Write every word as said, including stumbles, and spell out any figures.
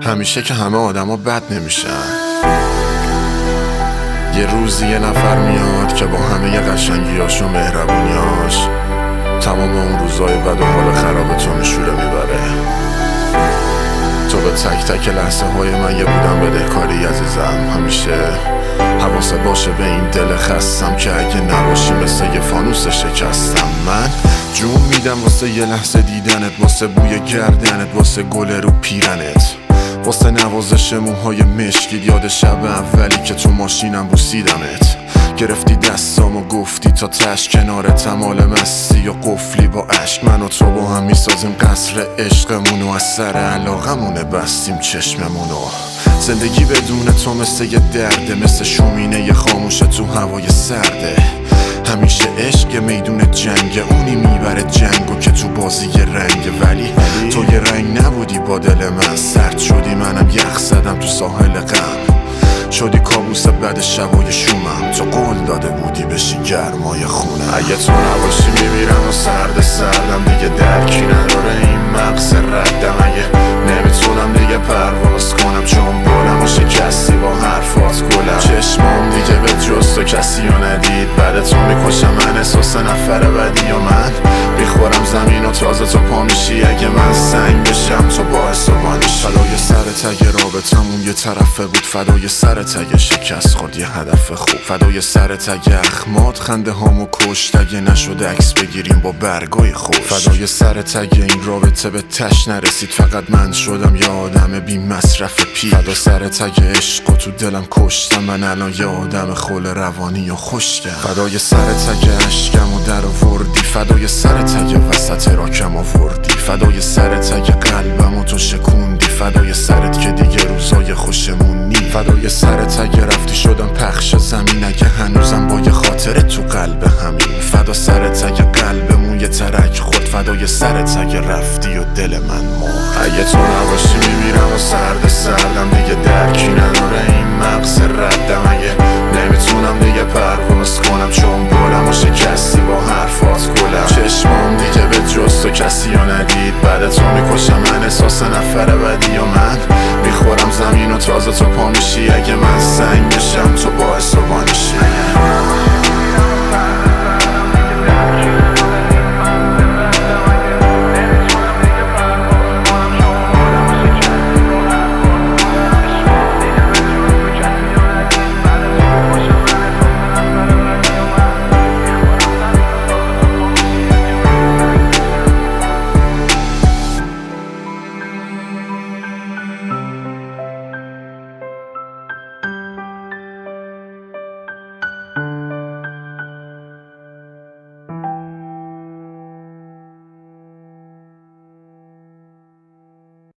همیشه که همه آدما بد نمیشن. یه روزی یه نفر میاد که با همه ی قشنگیاش و مهربونیاش تمام اون روزای بد و حال خرابتو میشوره میبره. تو به تک تک لحظه های من یه بودم بدهکاری عزیزم. همیشه حواست باشه به این دل خستم که اگه نباشی مثل یه فانوس شکستم. من جون میدم واسه یه لحظه دیدنت، واسه بوی گردنت، واسه گل رو پیرنت، واسه نوازش موهای مشکید، یاد شب اولی که تو ماشینم بوسیدمت. گرفتی دستام و گفتی تا تش کنارتم، حال مستی و قفلی با عشق. من و تو با هم میسازیم قصر عشقمونو، از سر علاقمونه بستیم چشممونو. زندگی بدون تو مثل یه درده، مثل شومینه یه خاموشه تو هوای سرده. همیشه عشق یه میدون جنگه، اونی میبره جنگو که تو بازی یه رنگه. ولی تو یه رنگ نبودی با دل من، سرد شدی منم یخ زدم تو ساحل غم. شدی کابوس بعد شبای شومم، تو قول داده بودی بشی گرمای خونم. اگه تو نباشی میمیرم و سرد سردم، دیگه درکی نداره این مغز ردم. اگه نمیتونم دیگه پرواز کنم چون بولم و شکستی با حرفات گلم. چشمام دیگه به جز تو کسی رو ندید، بعد تو میکشم من احساس نفر بدی و من میخورم زمین و تازه تو پا میشی. اگه من سنگ بشم تو باعث و بانیش. فدای سر تگ رابطمون یه طرفه بود، فدای سر تگ شکست خورد یه هدف خوب، فدای سر تگ اخمات خنده هامو کشت اگه نشد عکس بگیریم با برگای خوش. فدای سر تگ این رابطه به تش نرسید، فقط من شدم یه آدم بی مصرف پیر. فدا سر تگ عشق و تو دلم کشتم، من الان یه آدم خول روانی و خشکم. فدای سر تگ عشقم و در آوردی، فدای سر تگ وسط راکم آوردی، فدای سر تگ قلبم و تو شکوندی، فدای سرت که دیگه روزای خوشمون نی. فدای سر تگ رفتی شدم پخش زمین، اگه هنوزم با یه خاطره تو قلب همین. فدا سر تگ قلبمون یه ترک خورد، فدای سر تگ رفتی و دل من مرد. اگه تو نباشی میمیرم و سرد سردم، دیگه درکی نداره این مغز ردم. اگه نمیتونم دیگه پرواز کنم چون بولم و شکستی با حرفات گلم. چشمام دیگه به جز تو کسی رو ندید، بعد تو میکشم من احساس نفر بدی و من میخورم زمین و تازه تو پا میشی. اگه من سنگ بشم تو باعث و بانیشی.